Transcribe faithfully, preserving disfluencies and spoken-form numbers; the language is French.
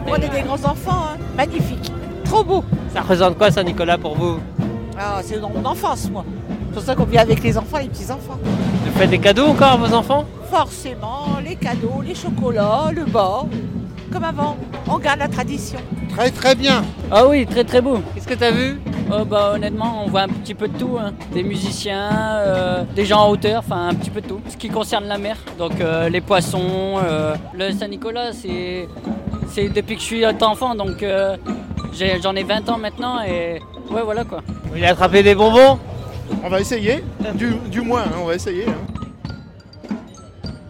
On est des grands enfants, hein. Magnifique, trop beau. Ça représente quoi Saint-Nicolas pour vous? Ah, c'est dans mon enfance, moi. C'est pour ça qu'on vit avec les enfants et les petits-enfants. Vous faites des cadeaux encore à vos enfants? Forcément, les cadeaux, les chocolats, le bas, comme avant. On garde la tradition. Très très bien. Ah oui, très très beau. Qu'est-ce que t'as vu? Oh bah honnêtement, on voit un petit peu de tout, hein. Des musiciens, euh, des gens en hauteur, enfin un petit peu de tout. Ce qui concerne la mer, donc euh, les poissons, euh, le Saint-Nicolas, c'est, c'est depuis que je suis enfant, donc euh, j'ai, j'en ai vingt ans maintenant et ouais voilà quoi. Vous voulez attraper des bonbons? On va essayer, du, du moins, hein, on va essayer. Hein.